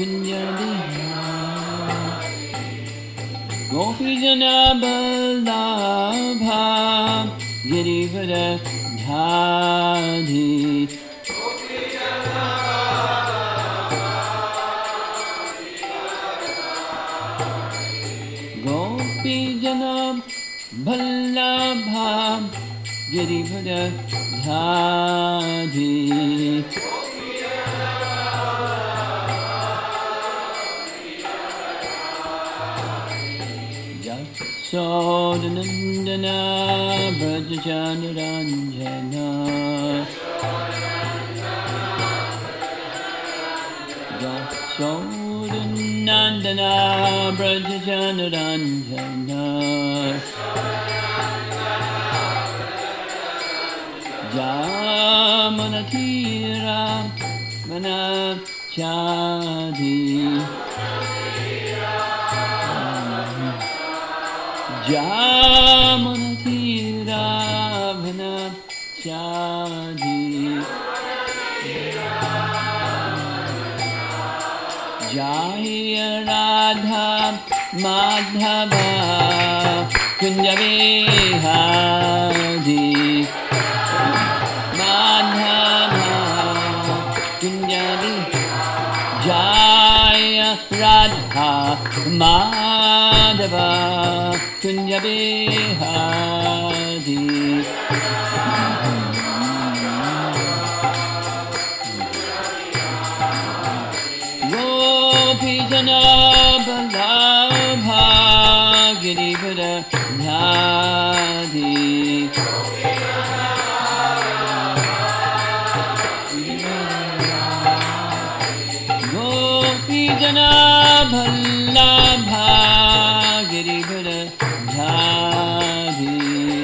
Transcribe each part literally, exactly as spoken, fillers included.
Kunjabihari Gopijana Ballabha Girivara Dhari Gopijana Ballabha Girivara Dhari Yasodhanandana Brajachandranjana Yasodhanandana Brajachandranjana Jamanatira Manachadi Jamanatira Manachadi Jaya Radha Madhava Kunjabihari Madhava Kunjabi Jaya Radha Madhava Kunjabihari Gopijana Ballabha Girivara Dhari Gopijana Ballabha Girivara Dhari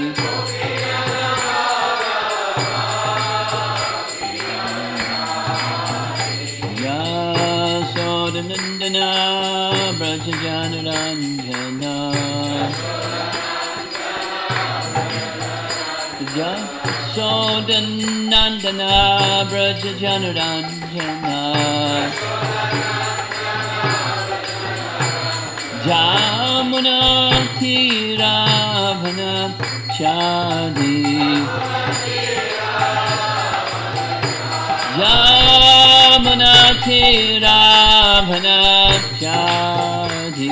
Yasodhanandana Brajachandranjana Yasodhanandana Brajachandranjana Jamuna Tiravana Chadi Jamuna Tiravana Chadi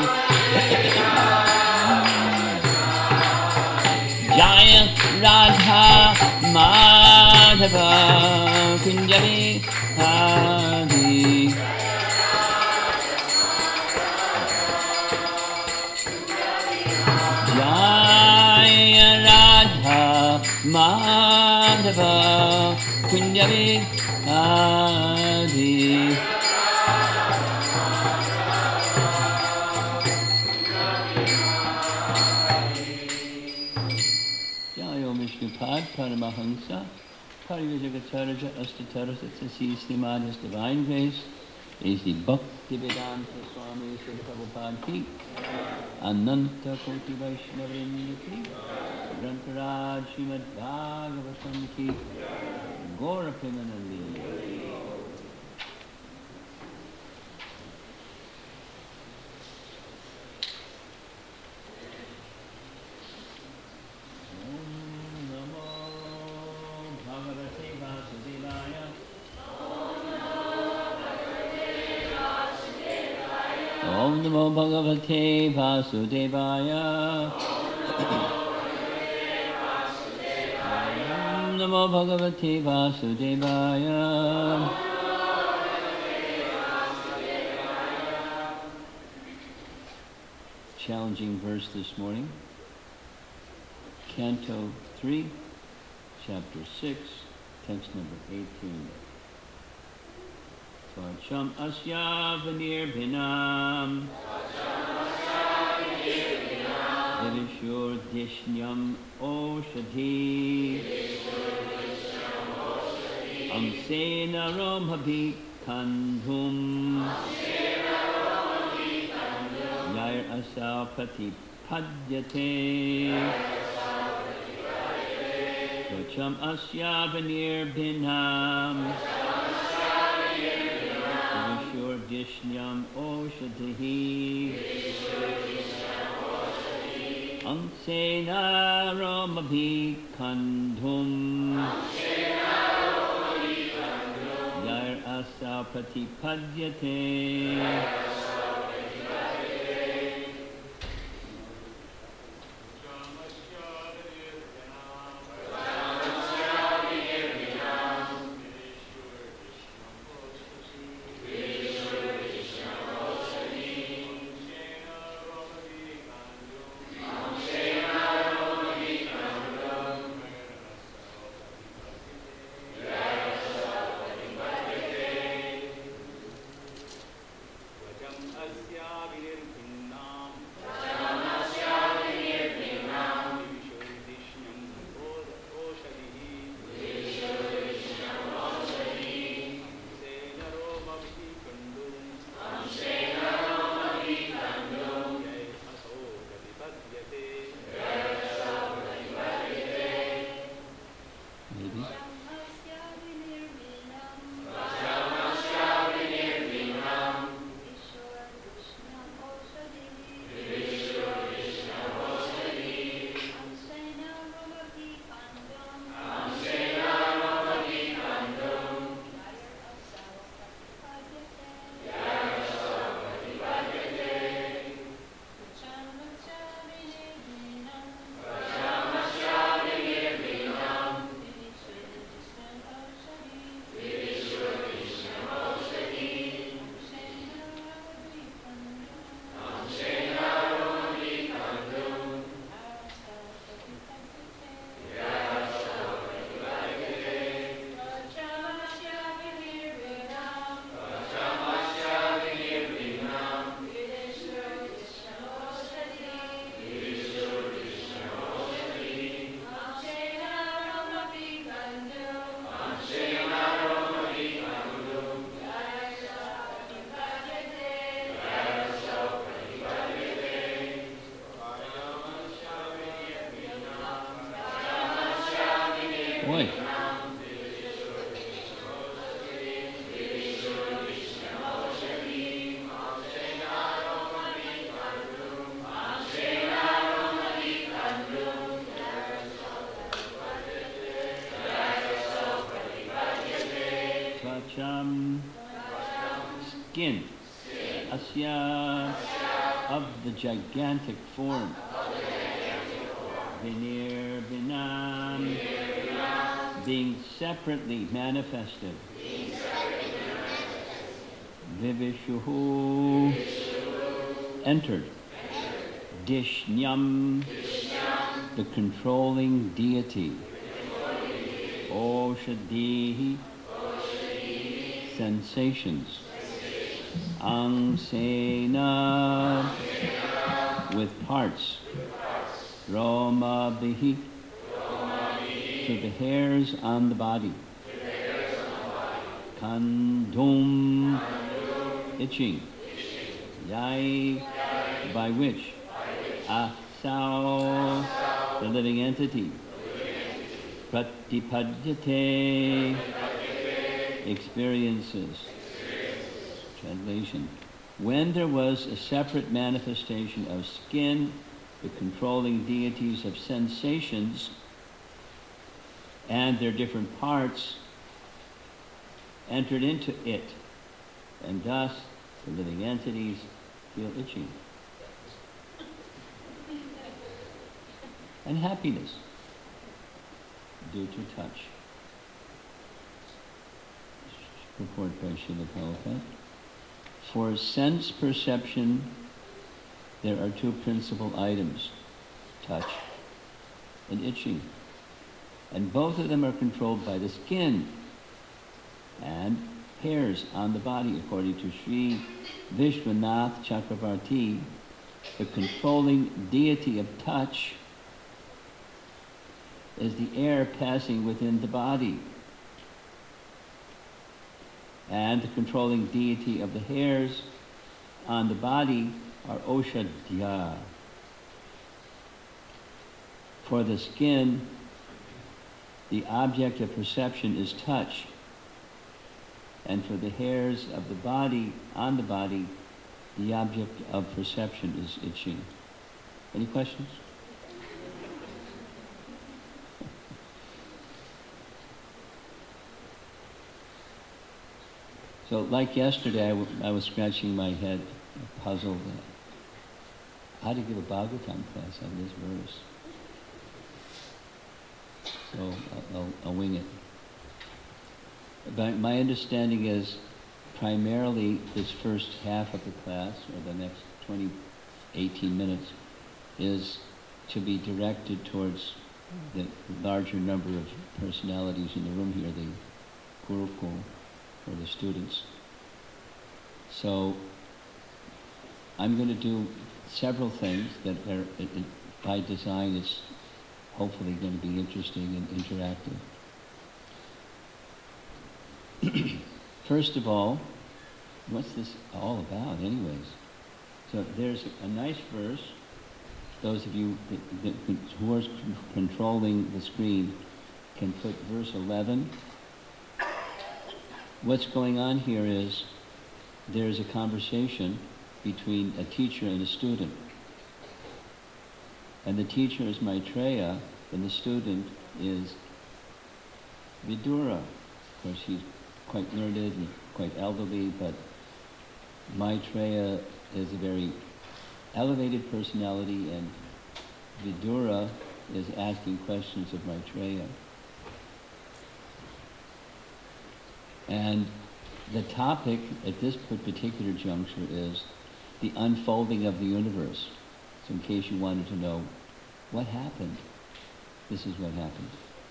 Jaya Radha Madhava Kunjabihari Jaya Radha Madhava Kunjabihari Jayo Vishnupad Paramahansa Parivajagatarja Astatarasa Sasi Srimad His Divine Grace is the Bhaktivedanta Swami Srila Prabhupada Ki Ananta Koti Vaishnavrinda Ki Grantaraj Srimad Bhagavatam Ki Gaura Premanandi Om Namo Bhagavate Vasudevaya Om Namo Bhagavate Vasudevaya Challenging verse this morning. Canto three, Chapter six, text number eighteen. Tvacham asya vanirbhinam Divishur dishnyam oshadhi Amsena romhabhi kandhum Yair asal pratipadyate Tvacham asya vanirbhinam Angsena Romabhi Kandhum Yar Asa Pratipadyate Boy. Tvacham, skin, asya, of the gigantic form, vinir vinam, being separately manifested, vivishuhu, entered, dishnyam, the controlling deity, oshadhi, sensations, angsena, with parts, roma bihi, to the hairs on the body, kandum, itching, yai, by which, asau, the living entity, pratipadyate, experiences. Translation. When there was a separate manifestation of skin, the controlling deities of sensations, and their different parts entered into it, and thus the living entities feel itching. And happiness due to touch. Report by Srila Prabhupada. For sense perception, there are two principal items, touch and itching. And both of them are controlled by the skin and hairs on the body, according to Sri Vishwanath Chakravarti. The controlling deity of touch is the air passing within the body. And the controlling deity of the hairs on the body are Oshadhya. For the skin, the object of perception is touch. And for the hairs of the body, on the body, the object of perception is itching. Any questions? So like yesterday, I, w- I was scratching my head, puzzled, uh, how to give a Bhagavatam class on this verse. So I'll, I'll, I'll wing it. But my understanding is primarily this first half of the class, or the next twenty, eighteen minutes, is to be directed towards the larger number of personalities in the room here, the Gurukul, or the students. So I'm going to do several things that are, it, it, by design, it's hopefully going to be interesting and interactive. First of all, what's this all about anyways? So there's a nice verse. Those of you that, that, who are controlling the screen can put verse eleven. What's going on here is there's a conversation between a teacher and a student. And the teacher is Maitreya, and the student is Vidura. Of course, he's quite learned and quite elderly, but Maitreya is a very elevated personality, and Vidura is asking questions of Maitreya. And the topic at this particular juncture is the unfolding of the universe. So in case you wanted to know what happened, this is what happened.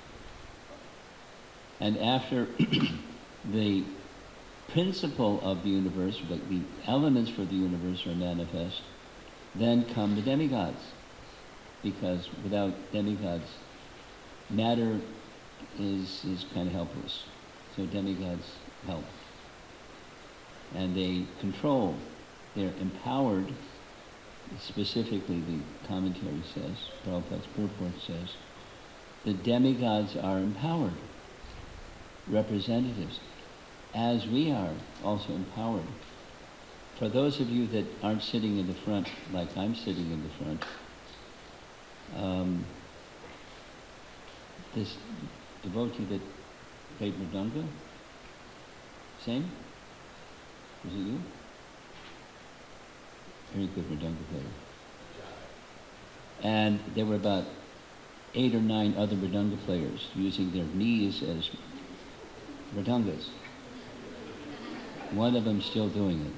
And after the principle of the universe, the, the elements for the universe are manifest, then come the demigods. Because without demigods, matter is, is kind of helpless. So demigods help. And they control, they're empowered. Specifically, the commentary says, Prabhupada's purport says, the demigods are empowered, representatives, as we are also empowered. For those of you that aren't sitting in the front, like I'm sitting in the front, um, this devotee that played Mridanga, same? Was it you? Very good Mridanga player. And there were about eight or nine other Mridanga players using their knees as Mridangas. One of them still doing it.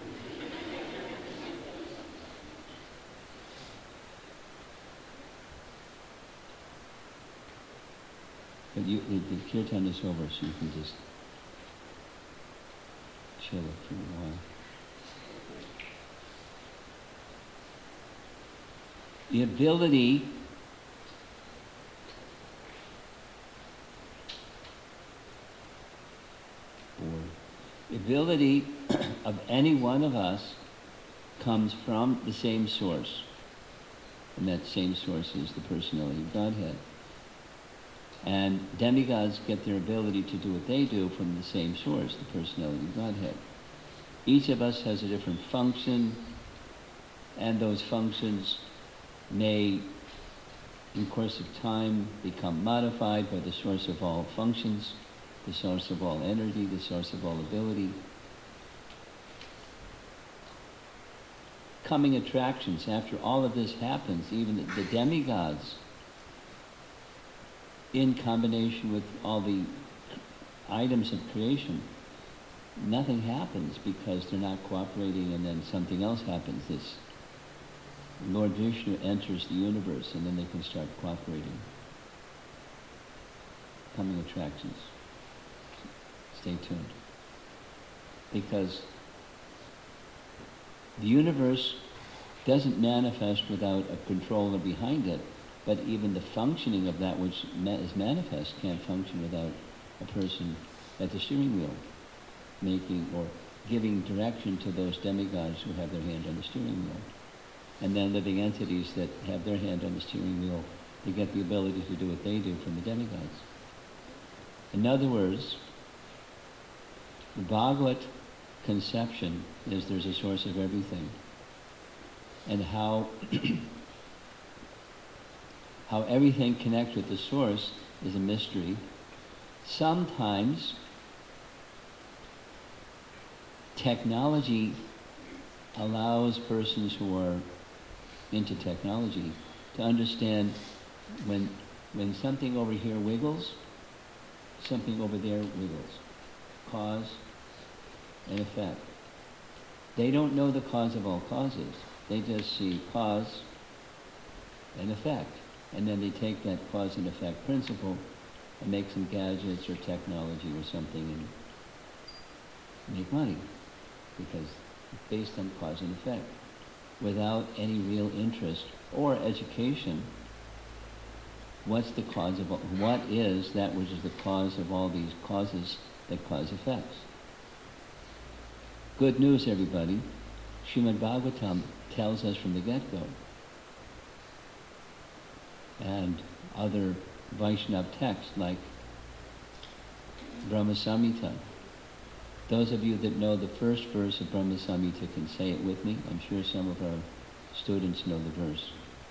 But you, the, the kirtan is over, so you can just chill it for a while. The ability or the ability of any one of us comes from the same source. And that same source is the personality of Godhead. And demigods get their ability to do what they do from the same source, the personality of Godhead. Each of us has a different function, and those functions may, in course of time, become modified by the source of all functions, the source of all energy, the source of all ability. Coming attractions, after all of this happens, even the, the demigods, in combination with all the items of creation, nothing happens because they're not cooperating, and then something else happens. This Lord Vishnu enters the universe, and then they can start cooperating. Coming attractions. Stay tuned. Because the universe doesn't manifest without a controller behind it, but even the functioning of that which is manifest can't function without a person at the steering wheel, making or giving direction to those demigods who have their hand on the steering wheel. And then living entities that have their hand on the steering wheel, they get the ability to do what they do from the demigods. In other words, the Bhagavad conception is there's a source of everything. And how how everything connects with the source is a mystery. Sometimes technology allows persons who are into technology to understand when when something over here wiggles, something over there wiggles. Cause and effect. They don't know the cause of all causes. They just see cause and effect. And then they take that cause and effect principle and make some gadgets or technology or something and make money. Because it's based on cause and effect. Without any real interest or education, what's the cause of all, what is that which is the cause of all these causes that cause effects? Good news, everybody. Srimad Bhagavatam tells us from the get-go. And other Vaishnava texts like Brahma Samhita. Those of you that know the first verse of Brahma Samhita can say it with me. I'm sure some of our students know the verse.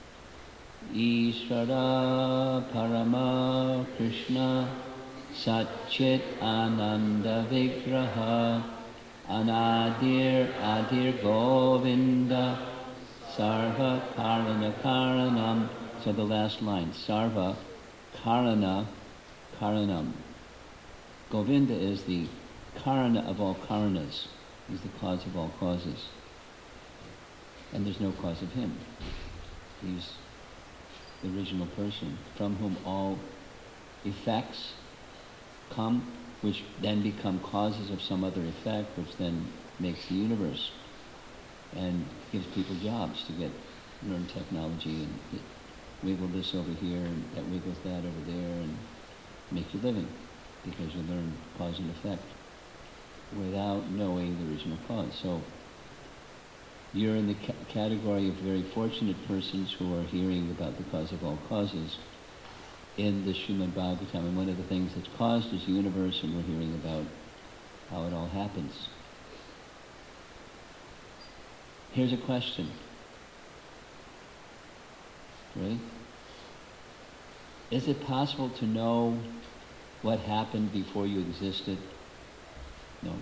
Ishvara Parama Krishna Satchit Ananda Vigraha Anadir Adir Govinda Sarva Karana Karanam. So the last line, Sarva Karana Karanam. Govinda is the Karana of all Karanas. He's the cause of all causes. And there's no cause of him. He's the original person from whom all effects come, which then become causes of some other effect, which then makes the universe and gives people jobs to get learn technology and get, wiggle this over here and that wiggles that over there and make you living because you learn cause and effect without knowing the original cause. So you're in the ca- category of very fortunate persons who are hearing about the cause of all causes in the Srimad Bhagavatam. And one of the things that's caused is the universe, and we're hearing about how it all happens. Here's a question. Right? Is it possible to know what happened before you existed? No.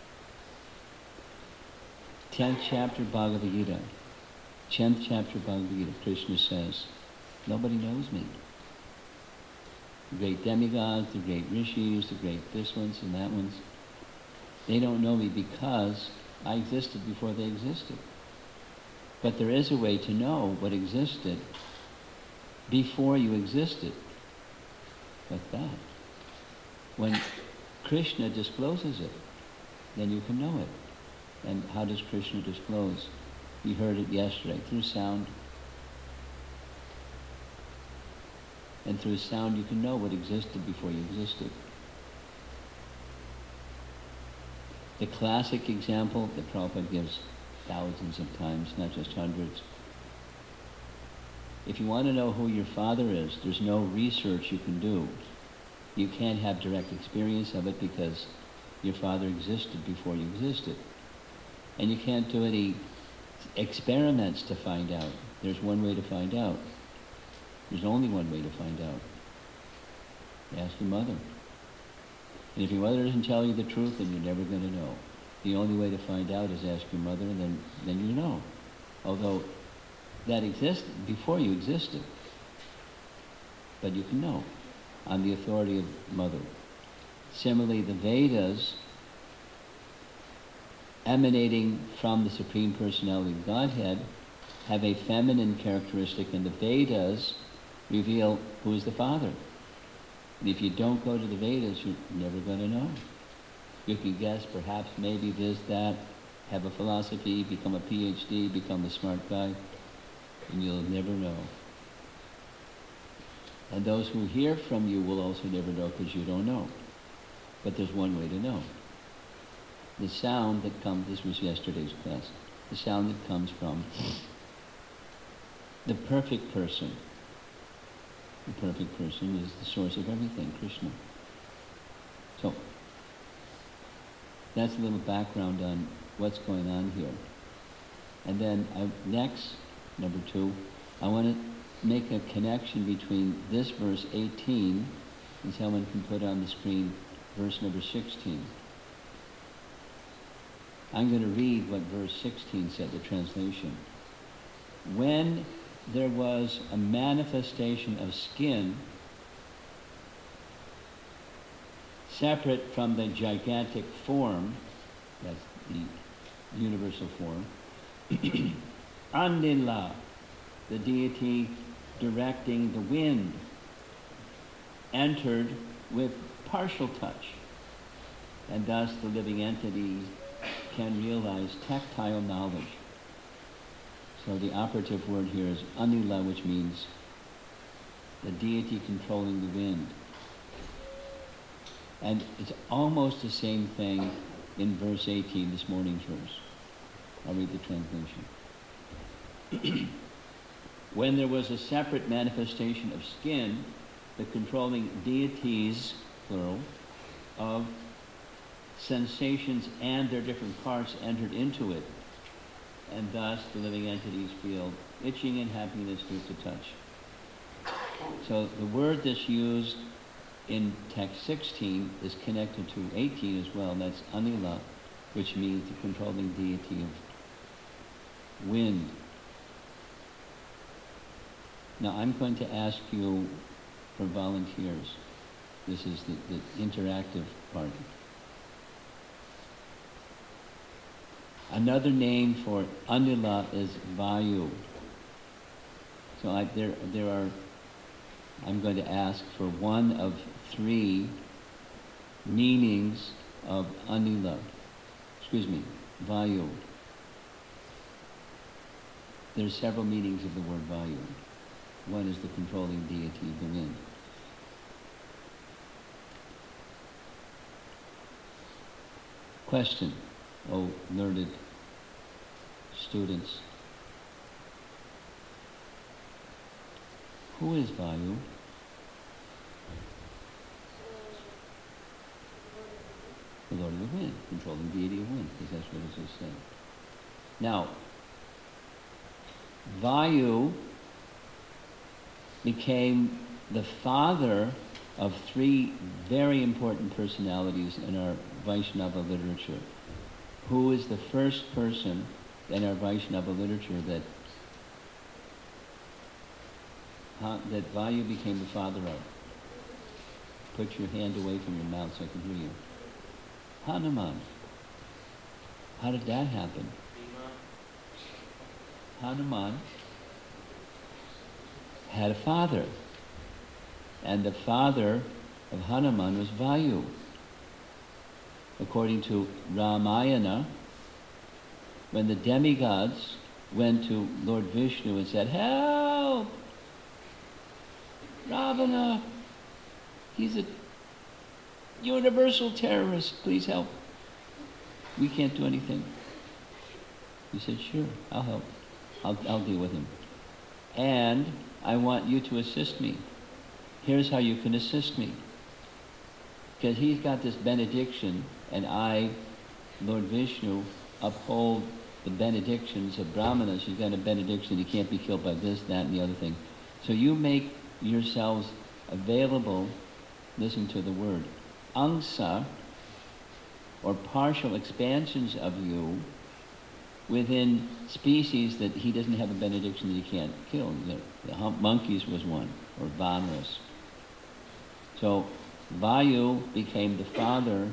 Tenth chapter Bhagavad Gita. Tenth chapter Bhagavad Gita, Krishna says, nobody knows me. The great demigods, the great rishis, the great this ones and that ones, they don't know me because I existed before they existed. But there is a way to know what existed before you existed. What's that? When Krishna discloses it, then you can know it. And how does Krishna disclose? We heard it yesterday, through sound. And through sound you can know what existed before you existed. The classic example that Prabhupada gives thousands of times, not just hundreds. If you want to know who your father is, there's no research you can do. You can't have direct experience of it because your father existed before you existed. And you can't do any experiments to find out. There's one way to find out. There's only one way to find out. Ask your mother. And if your mother doesn't tell you the truth, then you're never going to know. The only way to find out is ask your mother, and then, then you know. Although that existed before you existed. But you can know on the authority of mother. Similarly, the Vedas, emanating from the Supreme Personality of Godhead, have a feminine characteristic, and the Vedas reveal who is the Father. And if you don't go to the Vedas, you're never going to know. You can guess, perhaps, maybe this, that, have a philosophy, become a P H D, become a smart guy, and you'll never know. And those who hear from you will also never know because you don't know. But there's one way to know. The sound that comes, this was yesterday's class, the sound that comes from the perfect person. The perfect person is the source of everything, Krishna. So, that's a little background on what's going on here. And then uh, next, number two, I want to make a connection between this verse eighteen, and someone can put on the screen verse number sixteen. I'm going to read what verse sixteen said, the translation. When there was a manifestation of skin separate from the gigantic form, that's the universal form, Anila, the deity directing the wind, entered with partial touch, and thus the living entity can realize tactile knowledge. So the operative word here is Anila, which means the deity controlling the wind. And it's almost the same thing in verse eighteen, this morning's verse. I'll read the translation. When there was a separate manifestation of skin, the controlling deities, plural, of sensations and their different parts entered into it, and thus the living entities feel itching and happiness due to touch. So the word that's used in text sixteen is connected to eighteen as well, and that's Anila, which means the controlling deity of wind. Now I'm going to ask you for volunteers. This is the, the interactive part. Another name for Anila is Vayu. So I, there, there are, I'm going to ask for one of three meanings of Anila. Excuse me, Vayu. There's several meanings of the word Vayu. One is the controlling deity of the wind. Question, oh learned students. Who is Vayu? The Lord of the Wind, controlling deity of wind, because that's what it just said. Now, Vayu became the father of three very important personalities in our Vaishnava literature. Who is the first person in our Vaishnava literature that huh, that Vayu became the father of? Put your hand away from your mouth so I can hear you. Hanuman. How did that happen? Hanuman had a father, and the father of Hanuman was Vayu. According to Ramayana, when the demigods went to Lord Vishnu and said, "Help! Ravana, he's a universal terrorist, please help. We can't do anything." He said, "Sure, I'll help. I'll, I'll deal with him. And I want you to assist me. Here's how you can assist me. Because he's got this benediction, and I, Lord Vishnu, uphold the benedictions of Brahmanas. He's got a benediction, he can't be killed by this, that, and the other thing. So you make yourselves available, listen to the word, angsa, or partial expansions of you, within species that he doesn't have a benediction that he can't kill. The, the hump monkeys was one, or Vanras. So Vayu became the father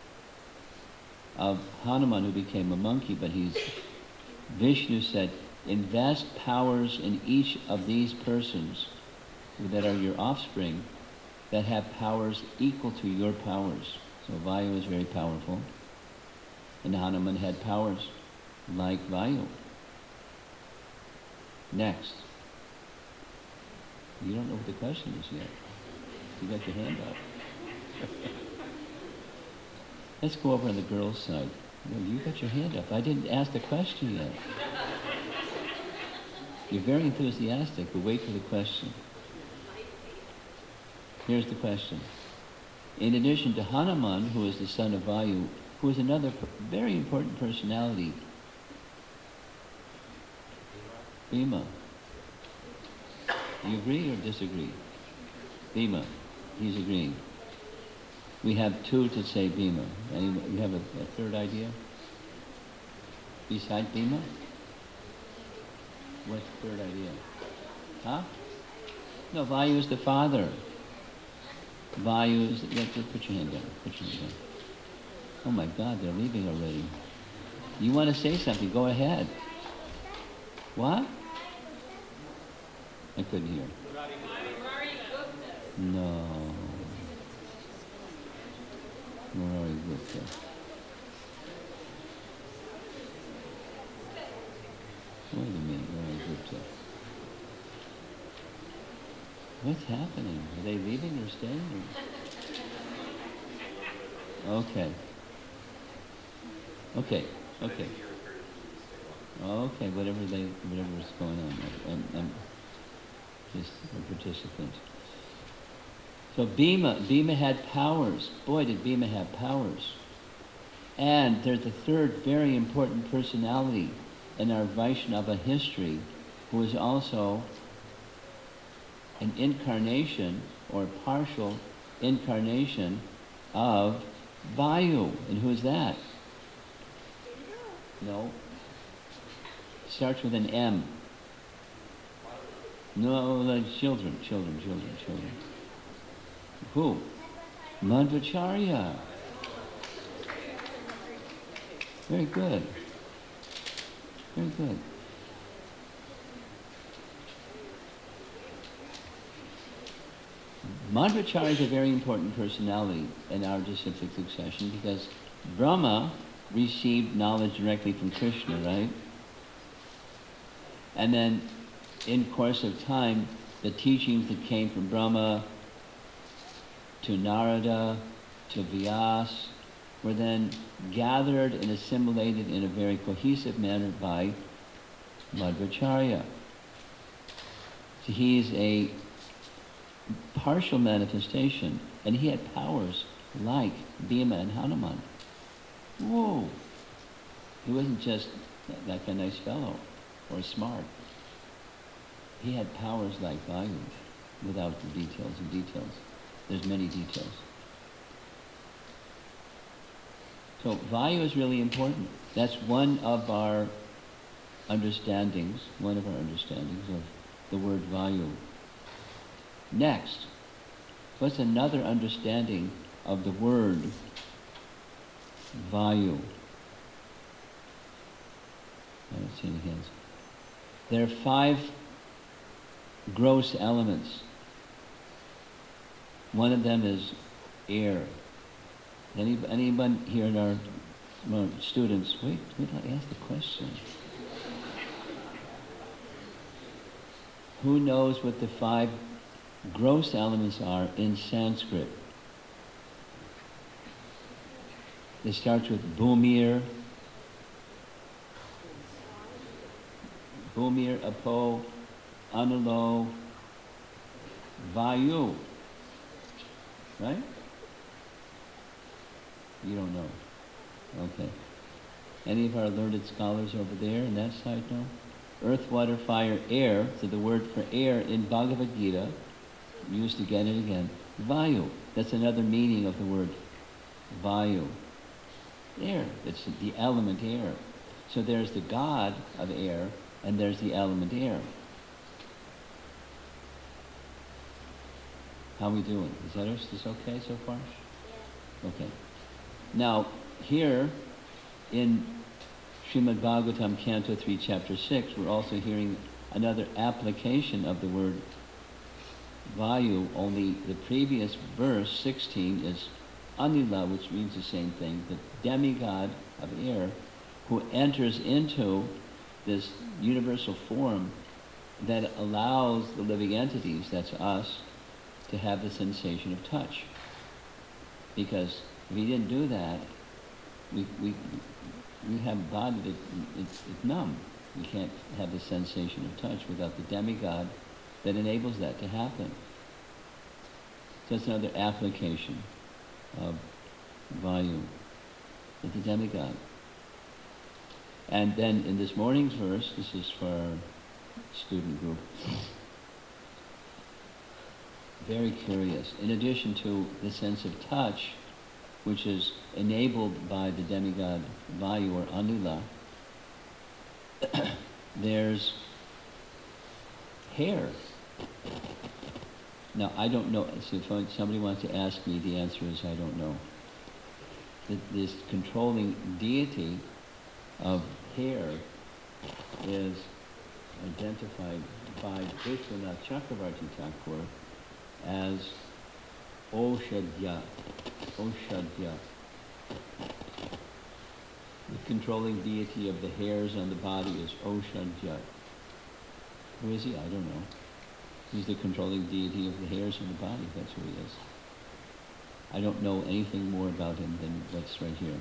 of Hanuman, who became a monkey, but he's, Vishnu said, invest powers in each of these persons that are your offspring that have powers equal to your powers. So Vayu is very powerful, and Hanuman had powers like Vayu. Next. You don't know what the question is yet. You got your hand up. Let's go over on the girls' side. No, you got your hand up. I didn't ask the question yet. You're very enthusiastic, but wait for the question. Here's the question. In addition to Hanuman, who is the son of Vayu, who is another very important personality, Bhima. Do you agree or disagree? Bhima. He's agreeing. We have two to say Bhima. Anyone, you have a, a third idea? Beside Bhima? What's the third idea? Huh? No, Vayu is the father. Vayu is, yeah, just put your hand down, put your hand down. Oh my God, they're leaving already. You want to say something, go ahead. What? I couldn't hear. No. Murari Gupta. Wait a minute, Murari Gupta. What's happening? Are they leaving or staying? Or? Okay. Okay. Okay. Okay. Whatever they, whatever's going on, I'm, I'm just a participant. So Bhima, Bhima had powers. Boy, did Bhima have powers. And there's a third very important personality in our Vaishnava history, who is also an incarnation or partial incarnation of Vayu. And who's that? No. Starts with an M. No, like children, children, children, children. Who? Madhvacharya. Very good. Very good. Madhvacharya is a very important personality in our disciplic succession because Brahma received knowledge directly from Krishna, right? And then in course of time, the teachings that came from Brahma to Narada, to Vyas, were then gathered and assimilated in a very cohesive manner by Madhvacharya. So he is a partial manifestation, and he had powers like Bhima and Hanuman. Whoa! He wasn't just like a nice fellow or smart. He had powers like Vayu, without the details and details. There's many details. So Vayu is really important. That's one of our understandings, one of our understandings of the word Vayu. Next, what's another understanding of the word Vayu? I don't see any hands. There are five gross elements. One of them is air. Any, anyone here in our well, students, wait, wait, I ask the question. Who knows what the five gross elements are in Sanskrit? It starts with Bhumir, Bhumir, Apo, Anulo, Vayu. Right? You don't know. Okay. Any of our learned scholars over there on that side know? Earth, water, fire, air. So the word for air in Bhagavad Gita, used again and again, Vayu. That's another meaning of the word Vayu. Air. It's the element air. So there's the god of air, and there's the element air. How we doing? Is that is this okay so far? Okay. Now, here in Srimad Bhagavatam, Canto three, Chapter six, we're also hearing another application of the word Vayu, only the previous verse, sixteen, is Anila, which means the same thing, the demigod of air, who enters into this universal form that allows the living entities, that's us, to have the sensation of touch. Because if he didn't do that, we we we have a body that it's, it's numb. We can't have the sensation of touch without the demigod that enables that to happen. So that's another application of Vayu, with the demigod. And then in this morning's verse, this is for our student group, very curious. In addition to the sense of touch, which is enabled by the demigod Vayu or Anula, there's hair. Now, I don't know, so if somebody wants to ask me, the answer is I don't know. This controlling deity of hair is identified by Vishwanath Chakravarti Thakur as Oshadya. Oshadya. The controlling deity of the hairs on the body is Oshadya. Who is he? I don't know. He's the controlling deity of the hairs on the body. That's who he is. I don't know anything more about him than what's right here.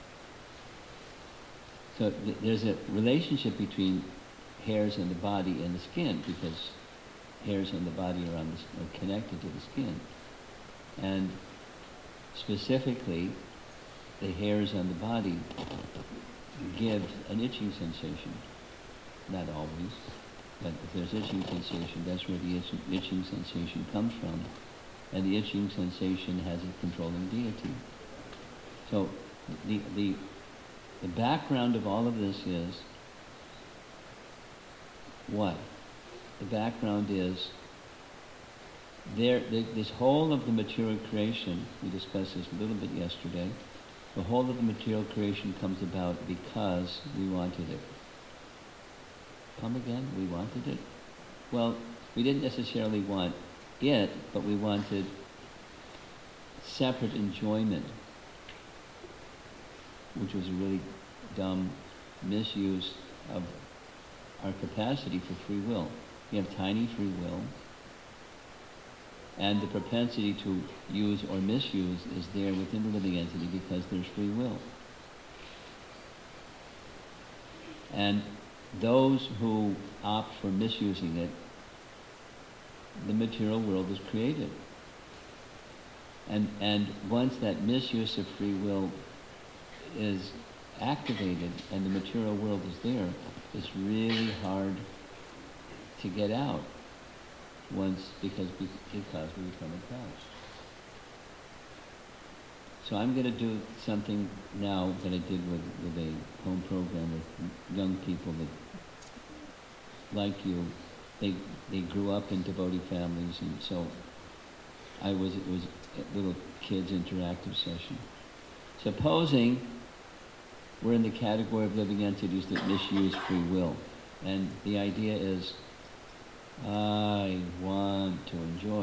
So th- there's a relationship between hairs on the body and the skin, because hairs on the body are, on the, are connected to the skin. And specifically, the hairs on the body give an itching sensation. Not always, but if there's itching sensation, that's where the itching, itching sensation comes from. And the itching sensation has a controlling deity. So the, the, the background of all of this is what? The background is there, the, this whole of the material creation, we discussed this a little bit yesterday, the whole of the material creation comes about because we wanted it. Come again? We wanted it? Well, we didn't necessarily want it, but we wanted separate enjoyment, which was a really dumb misuse of our capacity for free will. We have tiny free will, and the propensity to use or misuse is there within the living entity because there's free will. And those who opt for misusing it, the material world is created. And, and once that misuse of free will is activated and the material world is there, it's really hard to get out once, because, because we become attached. So I'm going to do something now that I did with, with a home program with young people that, like you, they they grew up in devotee families, and so I was it was a little kids interactive session. Supposing we're in the category of living entities that misuse free will, and the idea is, I want to enjoy.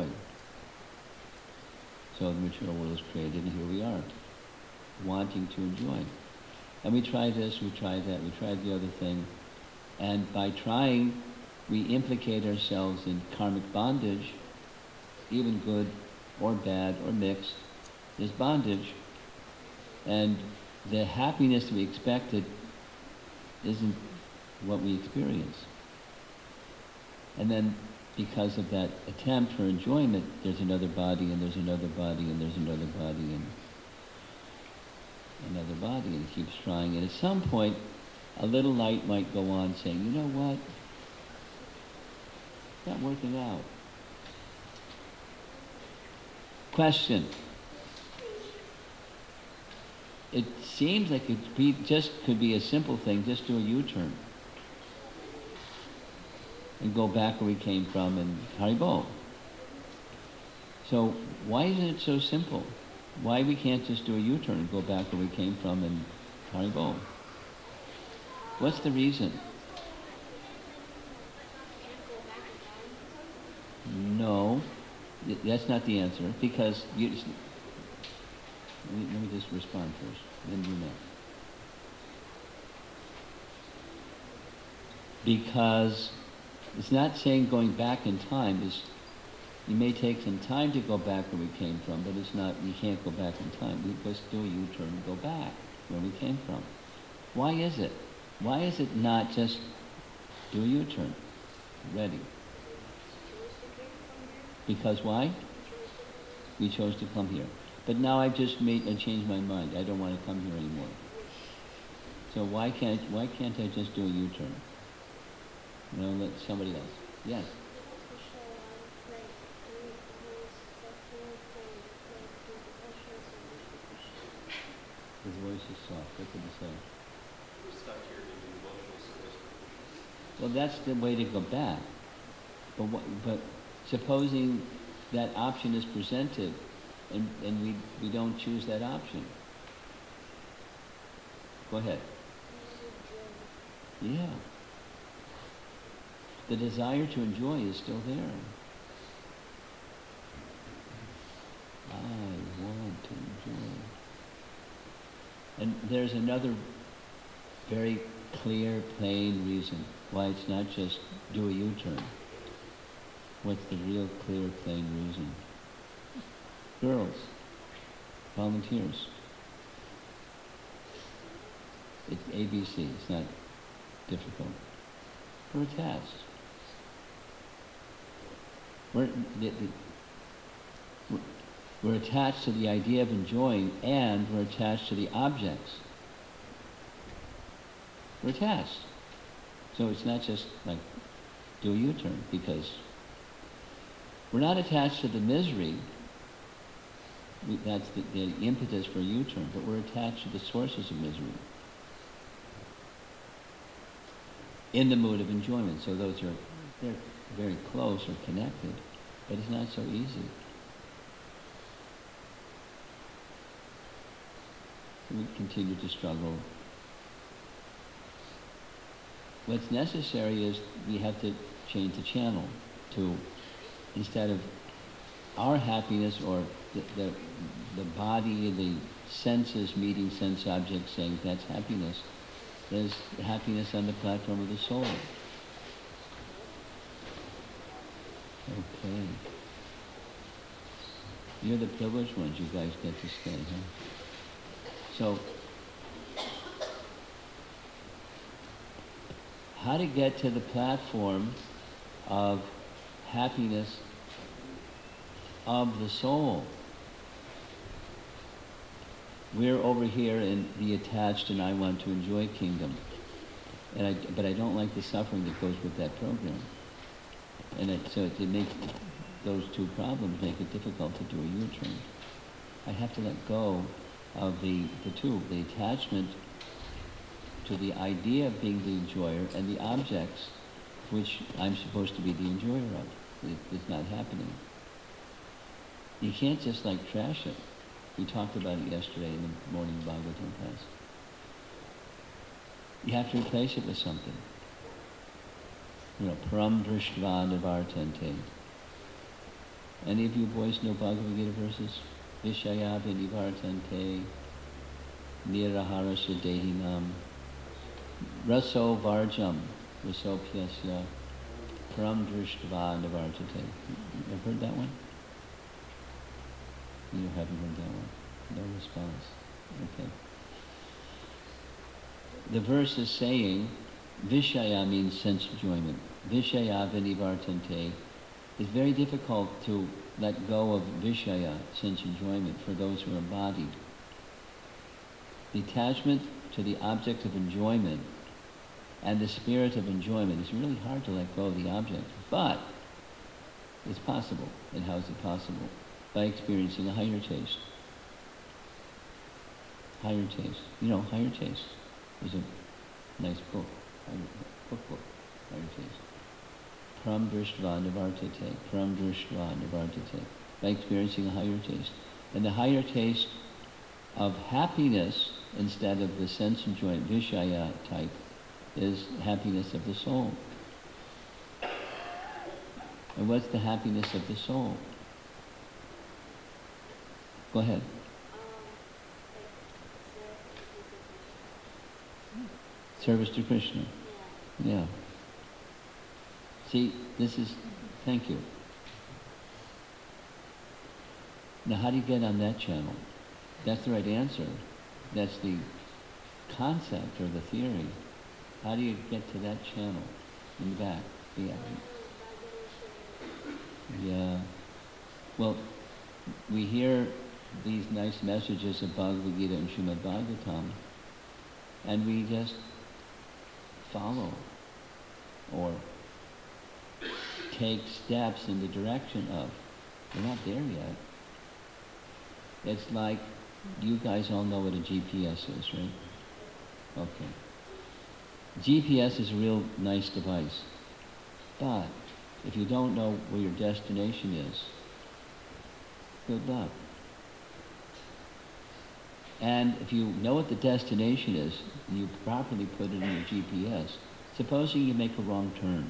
So the material world is created, and here we are, wanting to enjoy. And we try this, we try that, we tried the other thing, and by trying, we implicate ourselves in karmic bondage, even good or bad or mixed, is bondage. And the happiness that we expected isn't what we experience. And then because of that attempt for enjoyment, there's another body, and there's another body, and there's another body, and another body, and it keeps trying. And at some point, a little light might go on saying, you know what? It's not working out. Question. It seems like it be, just could be a simple thing, just do a U-turn. And go back where we came from and Haribol. So why isn't it so simple? Why we can't just do a U-turn and go back where we came from and Haribol? What's the reason? No, that's not the answer, because you just, let me, let me just respond first, then you know. Because it's not saying going back in time. Is you may take some time to go back where we came from, but it's not, you can't go back in time. We just do a U-turn and go back where we came from. Why is it? Why is it not just do a U-turn? Ready. Because why? We chose to come here. But now I've just made and changed my mind. I don't want to come here anymore. So why can't why can't I just do a U-turn? You know, let somebody else. Yes. His voice is soft. What did he say? We're stuck here doing emotional service for Well, that's the way to go back. But what, but supposing that option is presented, and, and we, we don't choose that option. Go ahead. Yeah. The desire to enjoy is still there. I want to enjoy. And there's another very clear, plain reason why it's not just do a U-turn. What's the real, clear, plain reason? Girls, volunteers. It's A B C, it's not difficult. We're attached. We're, the, the, we're attached to the idea of enjoying, and we're attached to the objects. We're attached. So it's not just like do a U-turn, because we're not attached to the misery. We, that's the, the impetus for a U-turn, but we're attached to the sources of misery in the mood of enjoyment. So those are, they're very close or connected, but it's not so easy. We continue to struggle. What's necessary is we have to change the channel to, instead of our happiness or the, the, the body, the senses meeting sense objects saying that's happiness, there's happiness on the platform of the soul. Okay. You're the privileged ones, you guys get to stay, huh? So, how to get to the platform of happiness of the soul. We're over here in the attached and I want to enjoy kingdom. And I, but I don't like the suffering that goes with that program. And it, so it, it makes those two problems make it difficult to do a U-turn. I have to let go of the, the two, the attachment to the idea of being the enjoyer and the objects which I'm supposed to be the enjoyer of. It, it's not happening. You can't just like trash it. We talked about it yesterday in the morning Bhagavatam class. You have to replace it with something. You know, param drishtva nivartante. Any of you boys know Bhagavad Gita verses? Vishayabhi nivartante, niraharasya dehinam, raso varjam, rasopyasya, param drishtva nivartante. You've heard that one? You haven't heard that one. No response. Okay. The verse is saying, Vishaya means sense enjoyment. Vishaya vinivartante. It's very difficult to let go of Vishaya, sense enjoyment, for those who are embodied. The attachment to the object of enjoyment and the spirit of enjoyment is really hard to let go of the object. But it's possible. And how is it possible? By experiencing a higher taste. Higher taste. You know, higher taste. There's a nice book. Cookbook. Higher taste. Pram drishtva nivartate. Pram drishtva nivartate. By experiencing a higher taste. And the higher taste of happiness, instead of the sense enjoyment, Vishaya type, is happiness of the soul. And what's the happiness of the soul? Go ahead. Service to Krishna. Yeah. See, this is, thank you. Now how do you get on that channel? That's the right answer. That's the concept or the theory. How do you get to that channel in the back? Yeah. Yeah. Well, we hear these nice messages of Bhagavad Gita and Srimad Bhagavatam, and we just follow or take steps in the direction of. We're not there yet. It's like, you guys all know what a G P S is, right? Okay. G P S is a real nice device, but if you don't know where your destination is, good luck. And if you know what the destination is, and you properly put it in your G P S, supposing you make a wrong turn.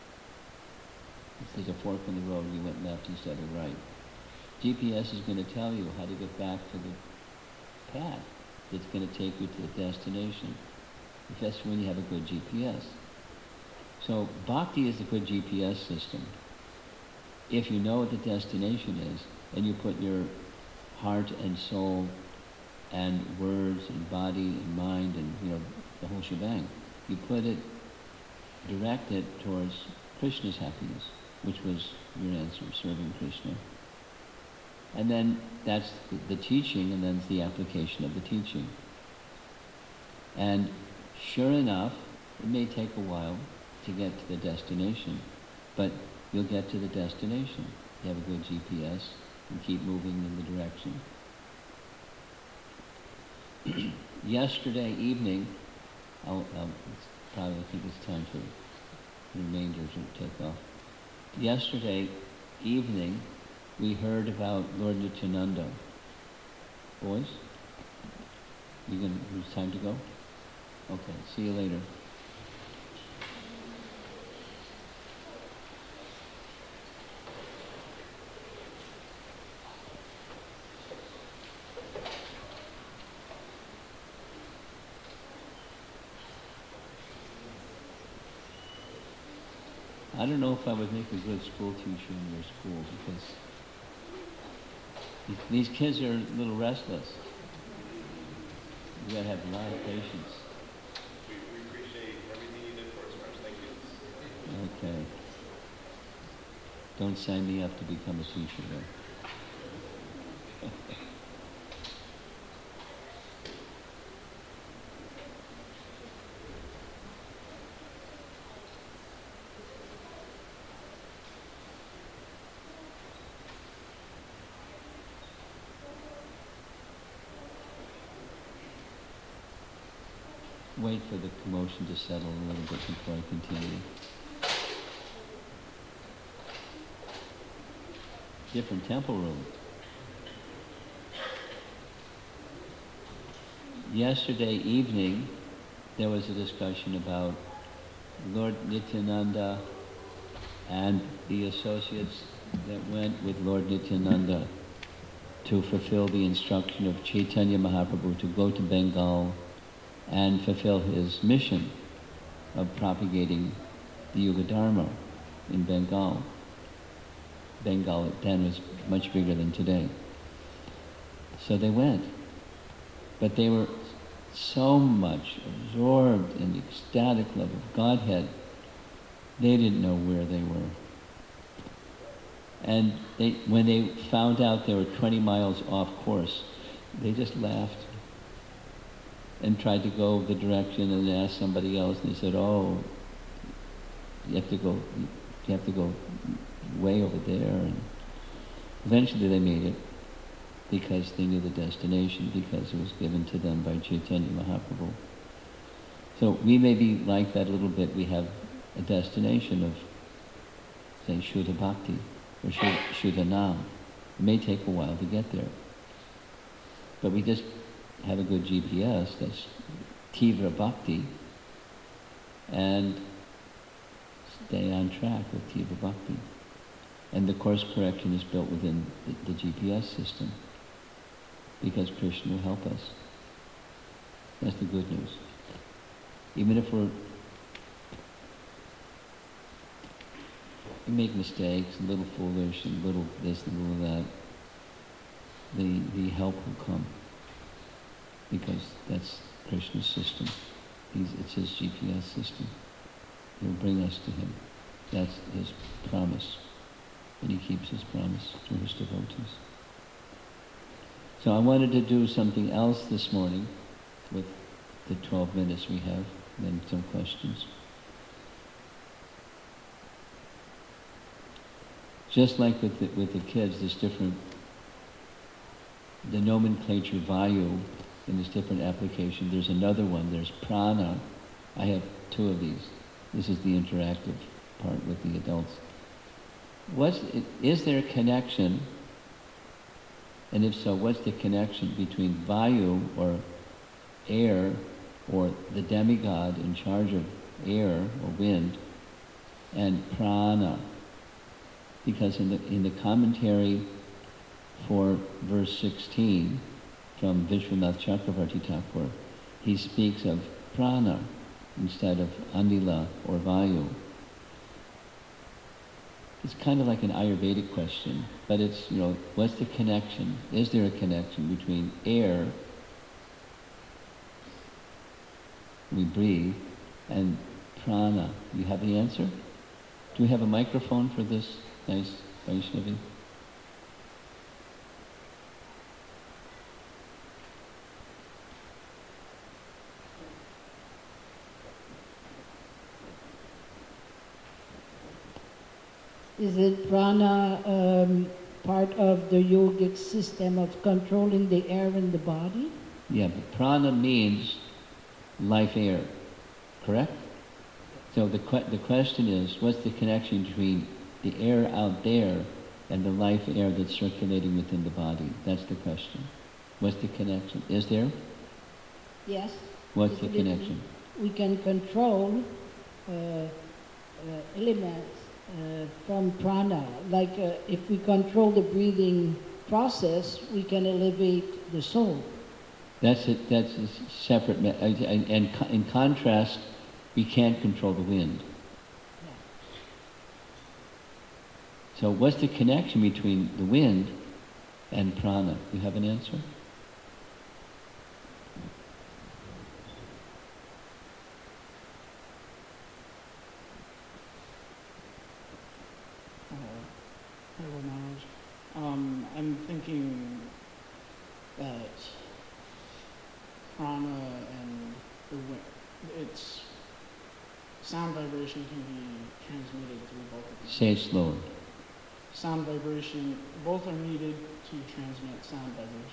If there's a fork in the road and you went left instead of right. G P S is going to tell you how to get back to the path that's going to take you to the destination. If that's when you have a good G P S. So Bhakti is a good G P S system. If you know what the destination is, and you put your heart and soul and words and body and mind and, you know, the whole shebang, you put it, direct it towards Krishna's happiness, which was your answer, serving Krishna. And then that's the, the teaching, and then it's the application of the teaching. And sure enough, it may take a while to get to the destination, but you'll get to the destination. You have a good G P S and keep moving in the direction. Yesterday evening, I'll, I'll it's probably I think it's time for the remainder to take off. Yesterday evening, we heard about Lord Nityananda. Boys, you gonna? It's time to go. Okay. See you later. I don't know if I would make a good school teacher in your school because these kids are a little restless. You gotta have a lot of patience. We, we appreciate everything you did for us, Raj. Thank you. Okay. Don't sign me up to become a teacher though. Wait for the commotion to settle a little bit before I continue. Different temple room. Yesterday evening, there was a discussion about Lord Nityananda and the associates that went with Lord Nityananda to fulfill the instruction of Chaitanya Mahaprabhu to go to Bengal and fulfill his mission of propagating the Yuga Dharma in Bengal. Bengal then was much bigger than today. So they went. But they were so much absorbed in the ecstatic love of Godhead, they didn't know where they were. And they, when they found out they were twenty miles off course, they just laughed and tried to go the direction and asked somebody else, and they said, oh, you have to go, you have to go way over there. And eventually they made it because they knew the destination, because it was given to them by Chaitanya Mahaprabhu. So we may be like that a little bit. We have a destination of, say, Shuddha Bhakti or Shuddha Nam. It may take a while to get there. But we just have a good G P S, that's Tivra Bhakti, and stay on track with Tivra Bhakti. And the course correction is built within the, the G P S system, because Krishna will help us. That's the good news. Even if we're, we make mistakes, a little foolish, and little this and little that, the, the help will come. Because that's Krishna's system. He's, it's his G P S system. He'll bring us to him. That's his promise. And he keeps his promise to his devotees. So I wanted to do something else this morning with the twelve minutes we have, then some questions. Just like with the, with the kids, there's different, the nomenclature Vayu, and there's different application. There's another one, there's prana, I have two of these. This is the interactive part with the adults. What's, is there a connection, and if so, what's the connection between Vayu, or air, or the demigod in charge of air or wind, and prana? Because in the, in the commentary for verse sixteen from Vishwanath Chakravarti Thakur, he speaks of prana instead of anila or vayu. It's kind of like an Ayurvedic question, but it's, you know, what's the connection? Is there a connection between air, we breathe, and prana? Do you have the answer? Do we have a microphone for this nice Vaishnavi? Is it prana um, part of the yogic system of controlling the air in the body? Yeah, but prana means life air, correct? So the que- the question is, what's the connection between the air out there and the life air that's circulating within the body? That's the question. What's the connection? Is there? Yes. What's the Isn't it connection? We can control uh, uh, elements uh, from prana. Like uh, if we control the breathing process, we can elevate the soul. That's it. That's a separate. Me- and, and co- in contrast, we can't control the wind. Yeah. So what's the connection between the wind and prana? You have an answer? Uh, Hello, Manoj. Um, I'm thinking that prana and the wind, its sound vibration can be transmitted through both of them. Say it slower. Sound vibration, both are needed to transmit sound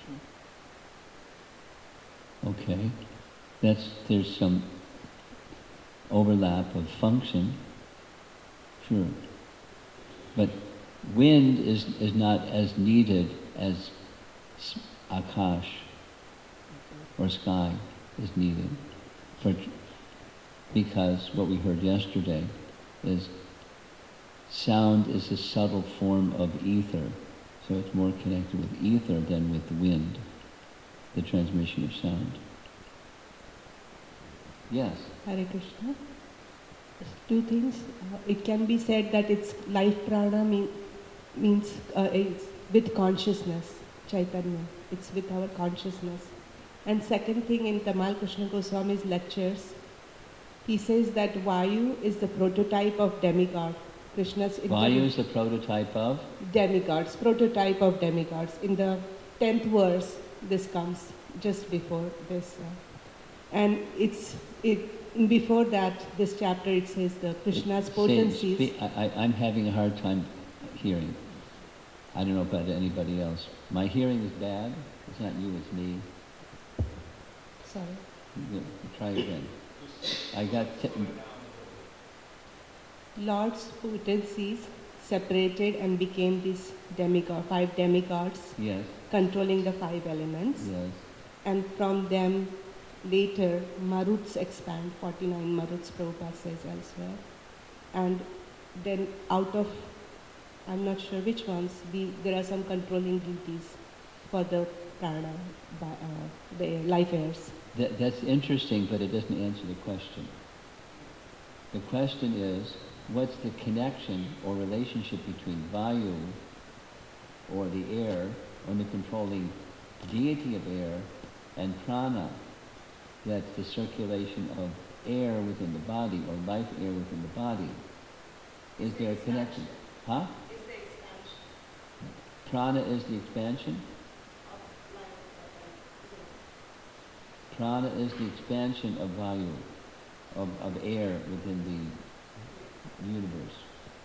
vibration. Okay. That's, there's some overlap of function. Sure. But wind is, is not as needed as s- akash or sky is needed. For, because what we heard yesterday is sound is a subtle form of ether. So it's more connected with ether than with the wind, the transmission of sound. Yes. Hare Krishna. Just two things. Uh, it can be said that it's life prana mean, means uh, it's with consciousness, Chaitanya. It's with our consciousness. And second thing, in Tamal Krishna Goswami's lectures, he says that Vayu is the prototype of demigod. Krishna's Vayu is the prototype of? demigods, prototype of demigods. In the tenth verse, this comes just before this. Uh, and it's it before that, this chapter, it says the Krishna's Say- potencies. spe- I, I, I'm having a hard time hearing. I don't know about anybody else. My hearing is bad. It's not you, it's me. Sorry. Yeah, try again. I got... T- Lord's potencies separated and became these demigod, five demigods yes, controlling the five elements. yes. And from them, later, Maruts expand, forty-nine Maruts Prabhupada says elsewhere. And then out of, I'm not sure which ones, the, there are some controlling duties for the prana, uh, the life airs. That, that's interesting, but it doesn't answer the question. The question is, what's the connection or relationship between Vayu, or the air, or the controlling deity of air, and prana? That's the circulation of air within the body, or life air within the body. Is there a connection? Huh? Is the expansion Prana is the expansion? of life, uh, Prana is the expansion of Vayu, of, of air within the universe.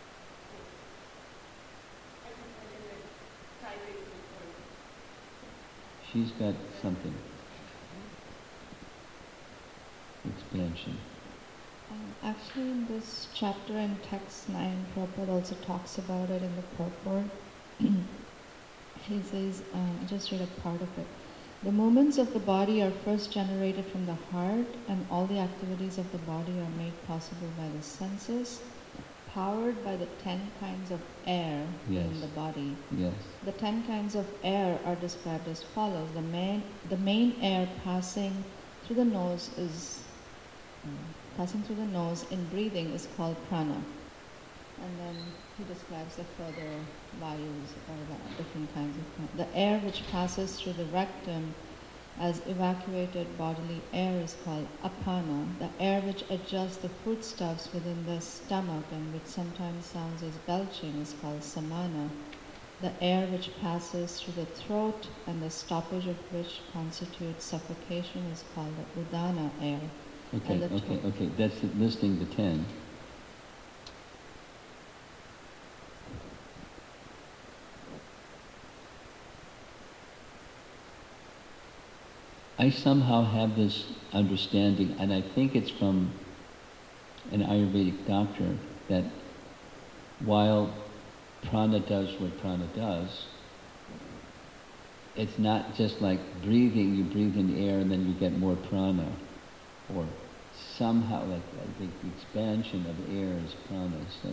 I can, I can like type it before. She's got something. Expansion. Um, actually, in this chapter in text nine, Prabhupada also talks about it in the purport. He says, uh, I just read a part of it. The movements of the body are first generated from the heart, and all the activities of the body are made possible by the senses, powered by the ten kinds of air Yes. in the body. Yes. The ten kinds of air are described as follows. The main, the main air passing through the nose is um, passing through the nose in breathing is called prana. And then he describes the further vayus or the different kinds of prana. The air which passes through the rectum as evacuated bodily air is called apana. The air which adjusts the foodstuffs within the stomach and which sometimes sounds as belching is called samana. The air which passes through the throat and the stoppage of which constitutes suffocation is called the udana air. Okay, And the okay, tw- okay. That's listing the ten. I somehow have this understanding, and I think it's from an Ayurvedic doctor, that while prana does what prana does, it's not just like breathing, you breathe in air and then you get more prana. Or somehow, like, I think the expansion of air is prana. So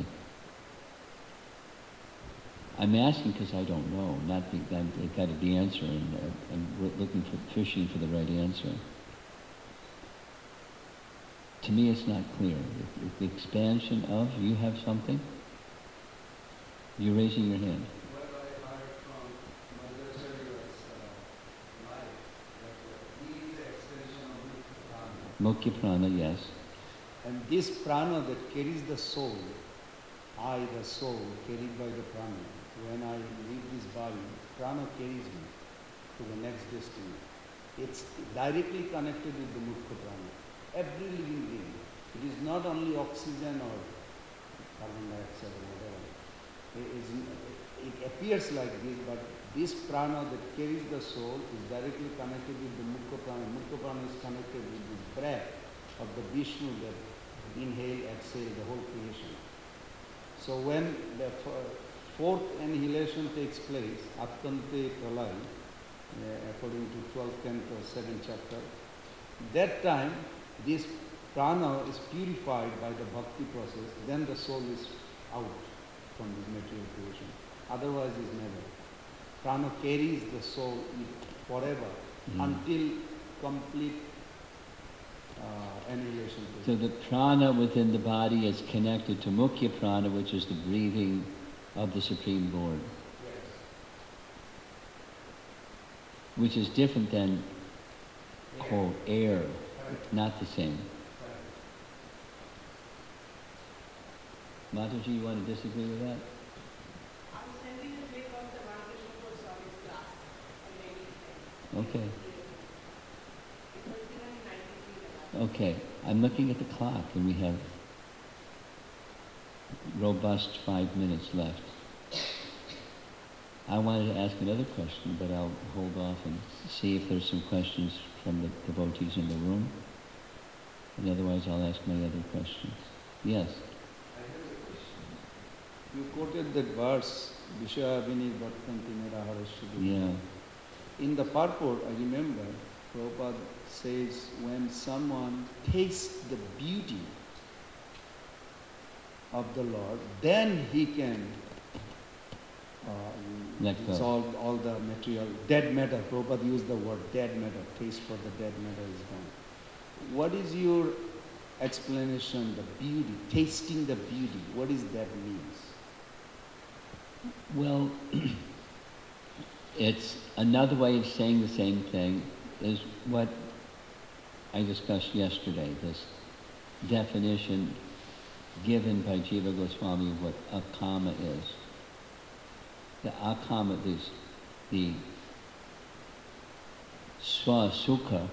I'm asking because I don't know, not the, I've got the answer, and uh, I'm looking for, fishing for the right answer. To me, it's not clear. If, if the expansion of, you have something? You're raising your hand. What I heard from Mother Teresa's uh, life, that uh, he is the extension of Mukha Mukhya prana, yes. And this prana that carries the soul, I, the soul, carried by the prana, when I leave this body, prana carries me to the next destiny. It's directly connected with the Mukha prana. Every living being. It is not only oxygen or carbon dioxide or whatever. It, is, it appears like this, but this prana that carries the soul is directly connected with the Mukha prana. Mukha prana is connected with the breath of the Vishnu that inhale, exhale, the whole creation. So when the fourth annihilation takes place, Attante Pralay, uh, according to twelfth canto, seventh chapter, that time this prana is purified by the bhakti process, then the soul is out from this material creation. Otherwise is never. Prana carries the soul forever Mm. until complete uh, annihilation. So the prana within the body is connected to Mukhya prana, which is the breathing of the Supreme Lord. Yes. Which is different than, Air. quote, air. Correct. Not the same. Correct. Mataji, you want to disagree with that? I'm sending a clip of the Ramakrishna Goswami's class on daily thing. Okay. It was given in ninety-three. Okay. I'm looking at the clock and we have robust five minutes left. I wanted to ask another question, but I'll hold off and see if there's some questions from the devotees in the room. And otherwise I'll ask my other questions. Yes? I have a question. You quoted that verse, Vishayabhini Bhartanti Mera Harashya. Yeah. In the purport, I remember, Prabhupada says, when someone tastes the beauty of the Lord, then he can uh, Let go. dissolve all the material, dead matter. Prabhupada used the word dead matter, taste for the dead matter is gone. What is your explanation, the beauty, tasting the beauty, what does that mean? Well, it's another way of saying the same thing is what I discussed yesterday, this definition given by Jiva Goswami of what akama is. The akama is the swa sukha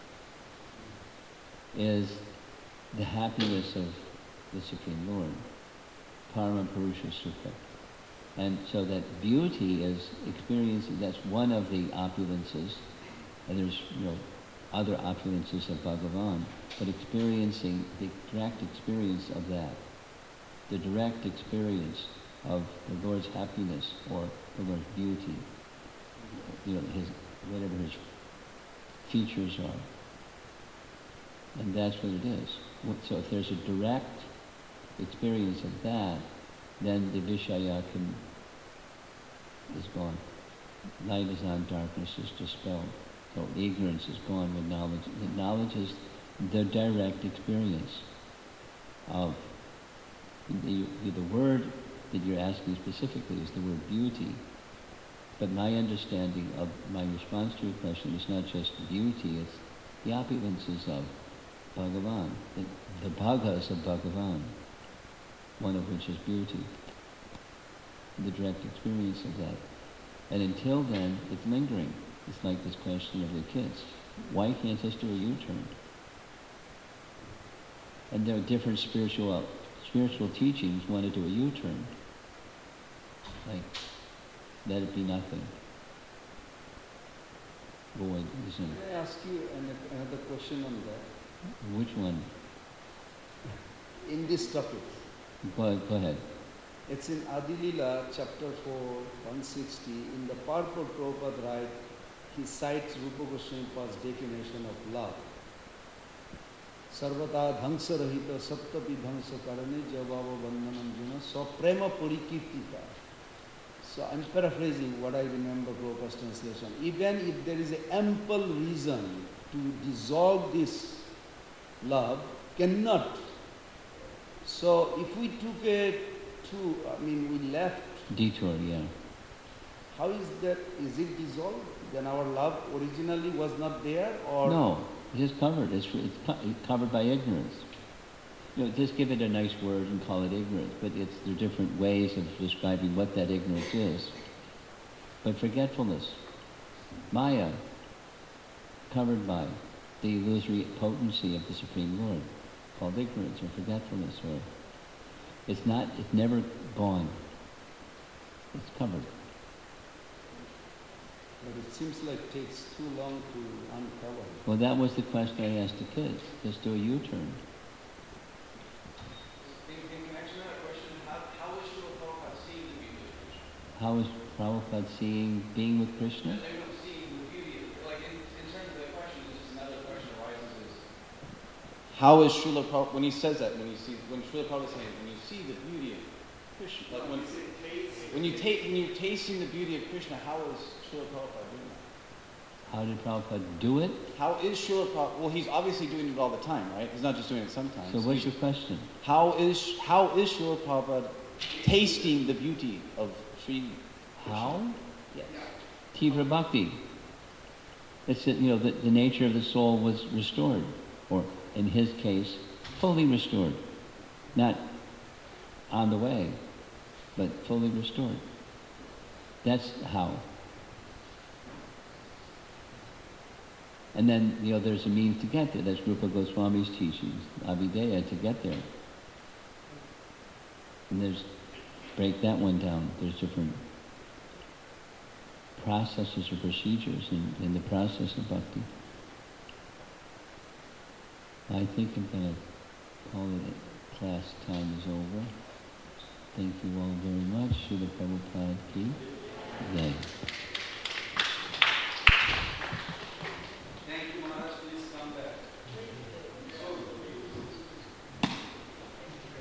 is the happiness of the Supreme Lord, Parama Purusha Sukha. And so that beauty is experiencing, that's one of the opulences. And there's, you know, other opulences of Bhagavan, but experiencing the direct experience of that, the direct experience of the Lord's happiness or the Lord's beauty, you know, his, whatever his features are. And that's what it is. So if there's a direct experience of that, then the Vishaya can, is gone. Light is on, darkness is dispelled. So ignorance is gone with knowledge. The knowledge is the direct experience of the, the word that you're asking specifically is the word beauty. But my understanding of my response to your question is not just beauty, it's the opulences of Bhagavan, the, the bhagas of Bhagavan, one of which is beauty, the direct experience of that. And until then, it's lingering. It's like this question of the kids. Why can't just do a U-turn? And there are different spiritual spiritual teachings want to do a U-turn. Like, let it be nothing. Void isn't. Can I ask you an, another question on that? Which one? In this topic, Go, go ahead. it's in Adilila, chapter four, one sixty. In the purport Prabhupada writes, he cites Rupa Goswami's definition of love. Sarvata dhangsa rahita saptapi dhangsa karane javava bandhanam juna swaprema purikirtita. So I'm paraphrasing what I remember Prabhupada's translation. Even if there is an ample reason to dissolve this love, cannot. So if we took a two, I mean we left, Detour, yeah. how is that, is it dissolved? Then our love originally was not there, or? No, it is covered. It's, it's, co- it's covered by ignorance. You know, just give it a nice word and call it ignorance, but it's, there are different ways of describing what that ignorance is. But forgetfulness, Maya, covered by the illusory potency of the Supreme Lord, called ignorance or forgetfulness, or it's not, it's never gone. It's covered. But it seems like it takes too long to uncover. Well, that was the question I asked the kids. Just do a U-turn. In, in connection to that question, how, how is Srila Prabhupada seeing the beauty of Krishna? How is Prabhupada seeing being with Krishna? As everyone seeing the beauty of, like in, in terms of the question, this is another question arises is, how is Srila Prabhupada, when he says that, when you see, when Srila Prabhupada is saying, when you see the beauty of Krishna, like when, when you take, when you're tasting the beauty of Krishna, how is Srila Prabhupada doing that? How did Prabhupada do it? How is Srila Prabhupada, well, he's obviously doing it all the time, right? He's not just doing it sometimes. So what's He's- your question? How is, how is Srila Prabhupada tasting the beauty of Sri Krishna? How? Yes. Tivra Bhakti. It's that, you know, the, the nature of the soul was restored, or in his case, fully restored. Not on the way, but fully restored. That's how. And then, you know, there's a means to get there. That's Rupa Goswami's teachings, Abhideya, to get there. And there's, break that one down. There's different processes or procedures in, in the process of bhakti. I think I'm going to call it a class time is over. Thank you all very much. Srila Prabhupada ki jai.